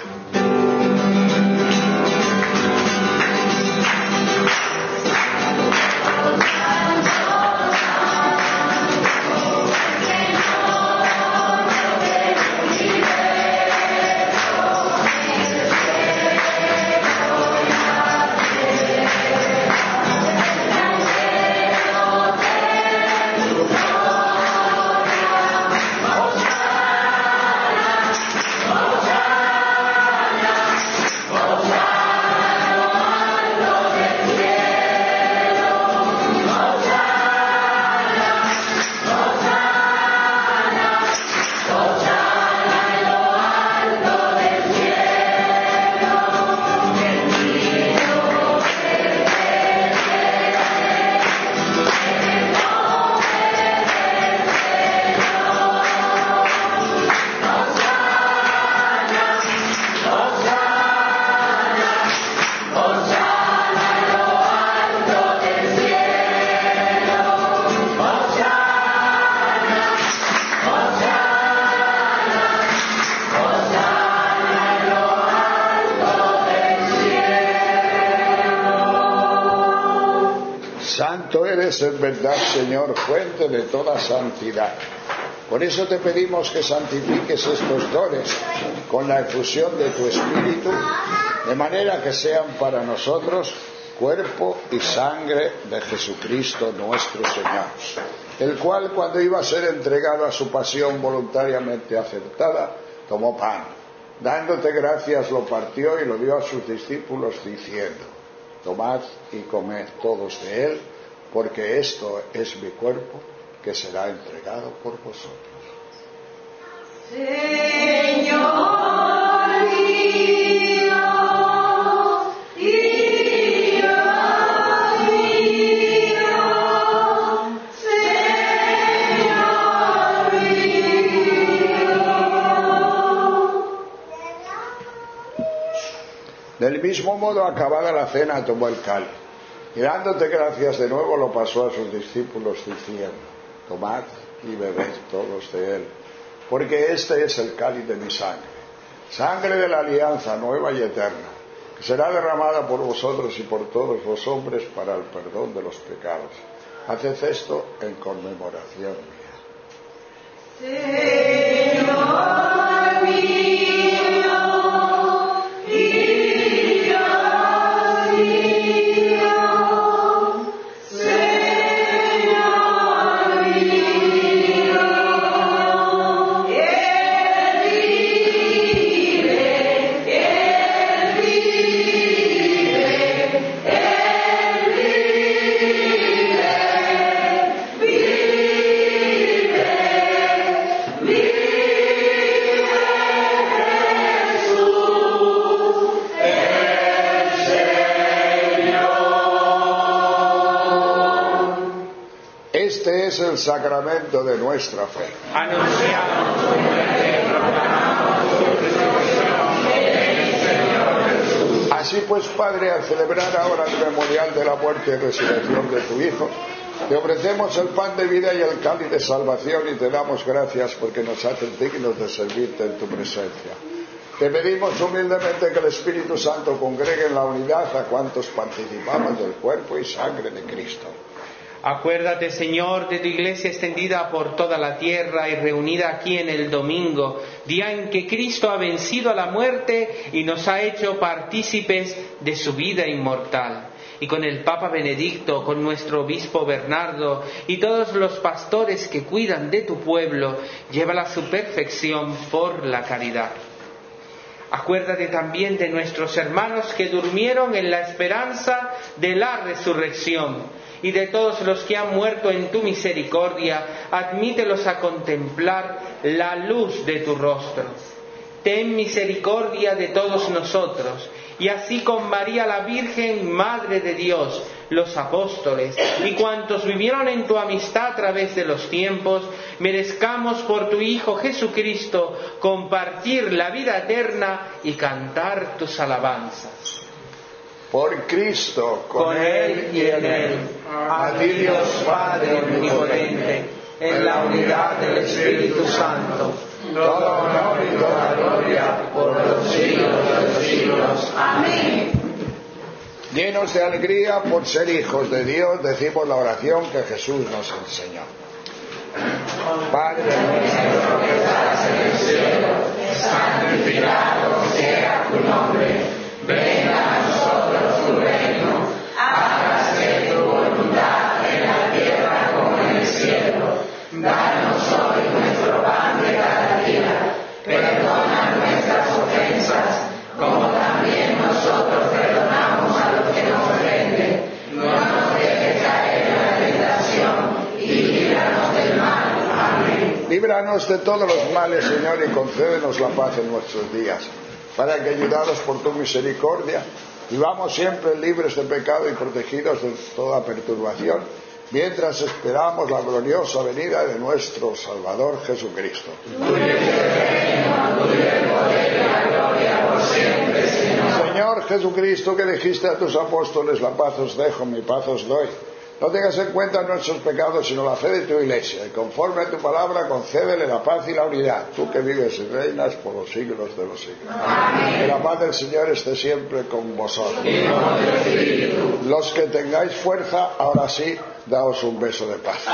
Santo eres en verdad, Señor, fuente de toda santidad. Por eso te pedimos que santifiques estos dones con la efusión de tu Espíritu, de manera que sean para nosotros cuerpo y sangre de Jesucristo nuestro Señor, el cual, cuando iba a ser entregado a su pasión voluntariamente aceptada, tomó pan. Dándote gracias, lo partió y lo dio a sus discípulos diciendo: tomad y comed todos de él, porque esto es mi cuerpo, que será entregado por vosotros. Señor mío, Dios mío, Señor mío. Del mismo modo, acabada la cena, tomó el cáliz y, dándote gracias de nuevo, lo pasó a sus discípulos diciendo: tomad y bebed todos de él, porque este es el cáliz de mi sangre, sangre de la alianza nueva y eterna, que será derramada por vosotros y por todos los hombres para el perdón de los pecados. Haced esto en conmemoración mía. Señor mío, Dios mío, Señor mío, Él vive, Él vive, Él que es el sacramento de nuestra fe. Anunciamos tu muerte, proclamamos tu resurrección. Así pues, Padre, al celebrar ahora el memorial de la muerte y resurrección de tu Hijo, te ofrecemos el pan de vida y el cáliz de salvación y te damos gracias porque nos haces dignos de servirte en tu presencia. Te pedimos humildemente que el Espíritu Santo congregue en la unidad a cuantos participamos del cuerpo y sangre de Cristo. Acuérdate, Señor, de tu iglesia extendida por toda la tierra y reunida aquí en el domingo, día en que Cristo ha vencido a la muerte y nos ha hecho partícipes de su vida inmortal. Y con el Papa Benedicto, con nuestro obispo Bernardo y todos los pastores que cuidan de tu pueblo, llévala a su perfección por la caridad. Acuérdate también de nuestros hermanos que durmieron en la esperanza de la resurrección y de todos los que han muerto en tu misericordia, admítelos a contemplar la luz de tu rostro. Ten misericordia de todos nosotros, y así con María la Virgen, Madre de Dios, los apóstoles y cuantos vivieron en tu amistad a través de los tiempos, merezcamos por tu Hijo Jesucristo compartir la vida eterna y cantar tus alabanzas. Por Cristo, Con Él y en Él, a ti Dios Padre omnipotente, en la unidad del Espíritu Santo, todo honor y toda gloria por los siglos de los siglos. Amén. llenos de alegría por ser hijos de Dios, decimos la oración que Jesús nos enseñó. Padre nuestro que estás en el cielo, santificado sea tu nombre. Venga a nosotros tu reino. Hágase tu voluntad en la tierra como en el cielo. Danos hoy nuestro pan de cada día. Perdona nuestras ofensas, como también nosotros perdonamos a los que nos ofenden. No nos dejes caer en la tentación y líbranos del mal. Amén. Líbranos de todos los males, Señor, y concédenos la paz en nuestros días, para que, ayudados por tu misericordia, vivamos siempre libres de pecado y protegidos de toda perturbación, mientras esperamos la gloriosa venida de nuestro Salvador Jesucristo. Tuyo es el reino, tuyo el poder y la gloria por siempre, Señor. Señor Jesucristo, que dijiste a tus apóstoles: la paz os dejo, mi paz os doy. No tengas en cuenta nuestros pecados, sino la fe de tu Iglesia, y conforme a tu palabra concédele la paz y la unidad, tú que vives y reinas por los siglos de los siglos. Amén. Que la paz del Señor esté siempre con vosotros. Y con el Espíritu. Los que tengáis fuerza, ahora sí, daos un beso de paz.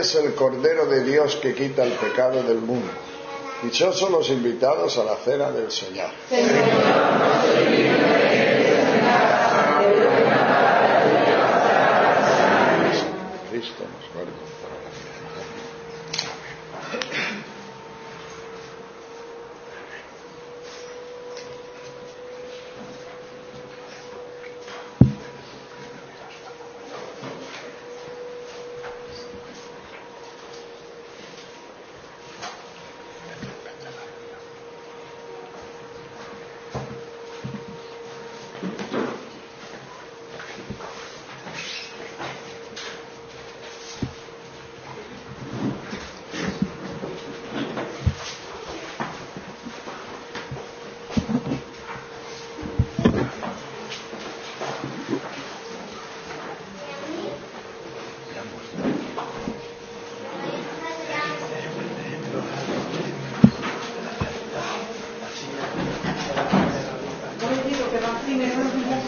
es el Cordero de Dios que quita el pecado del mundo. Dichosos los invitados a la cena del Señor. Cristo nos guarde. Primero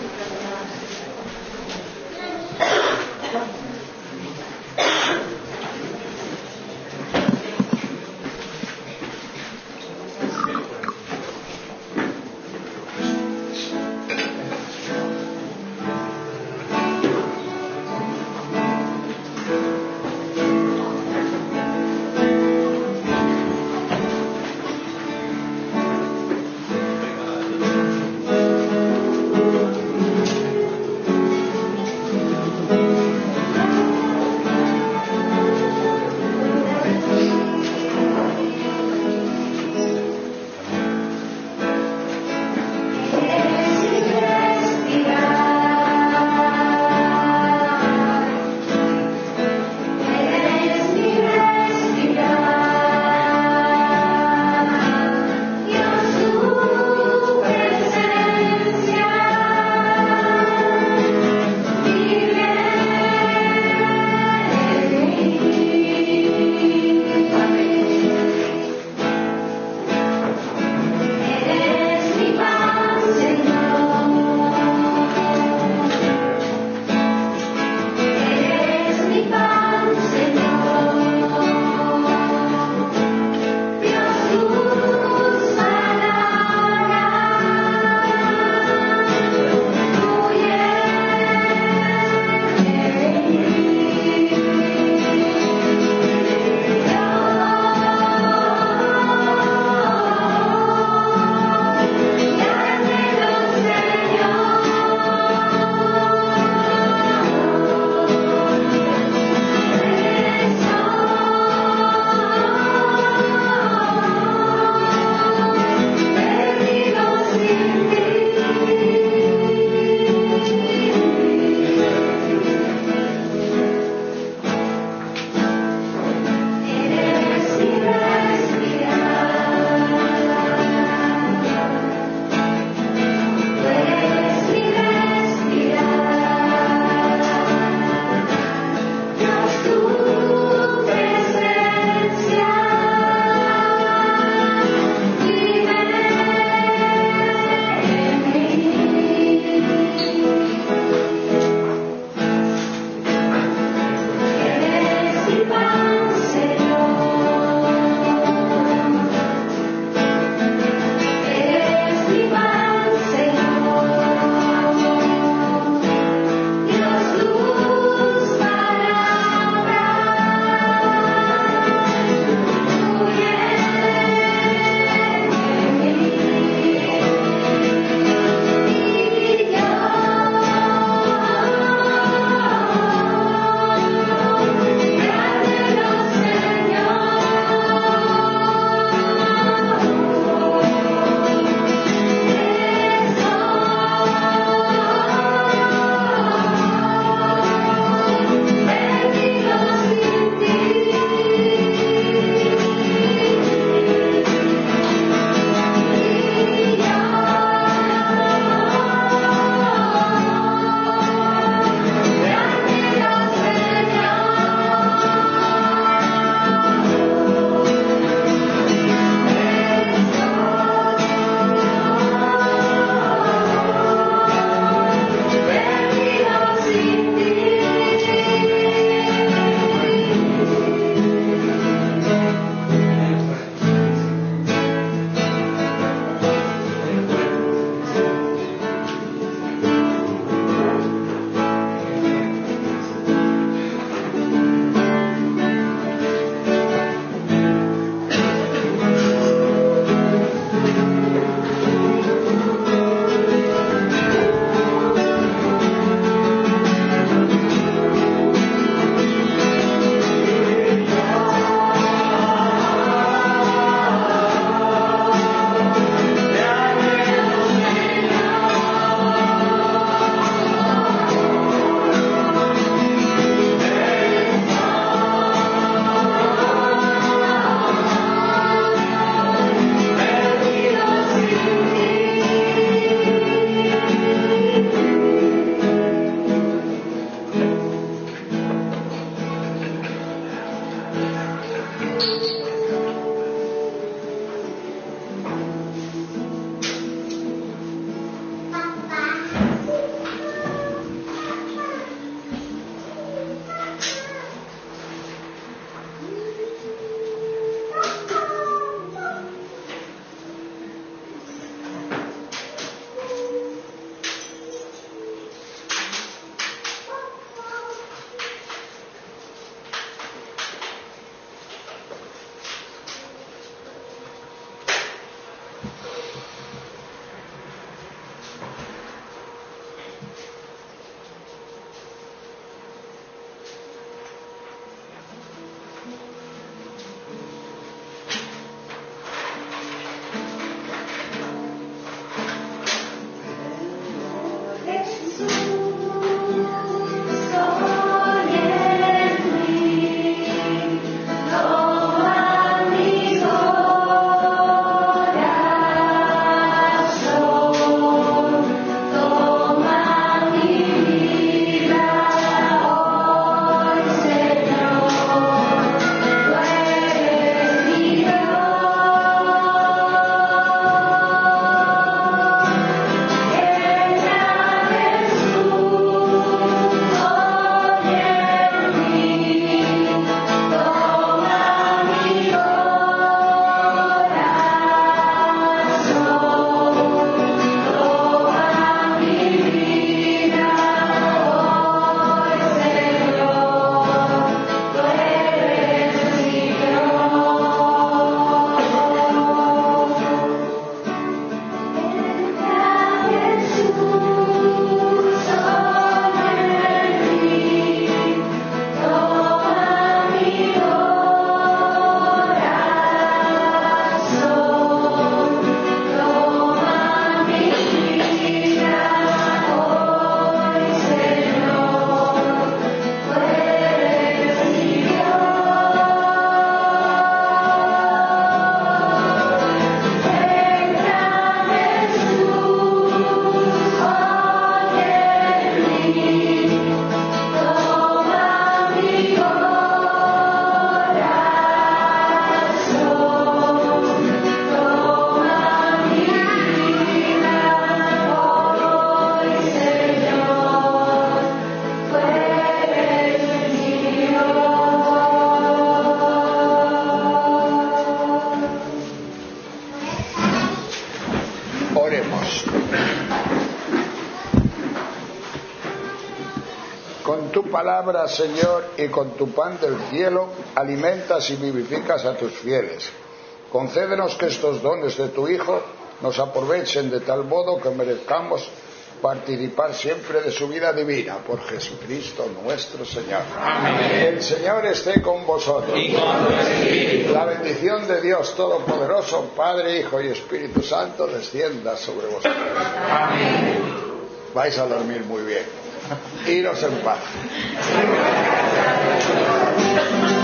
Con tu palabra, Señor, y con tu pan del cielo, alimentas y vivificas a tus fieles. Concédenos que estos dones de tu Hijo nos aprovechen de tal modo que merezcamos participar siempre de su vida divina, por Jesucristo nuestro Señor. Amén. El Señor esté con vosotros. Y con tu espíritu. La bendición de Dios Todopoderoso, Padre, Hijo y Espíritu Santo, descienda sobre vosotros. Amén. Vais a dormir muy bien. Iros en paz.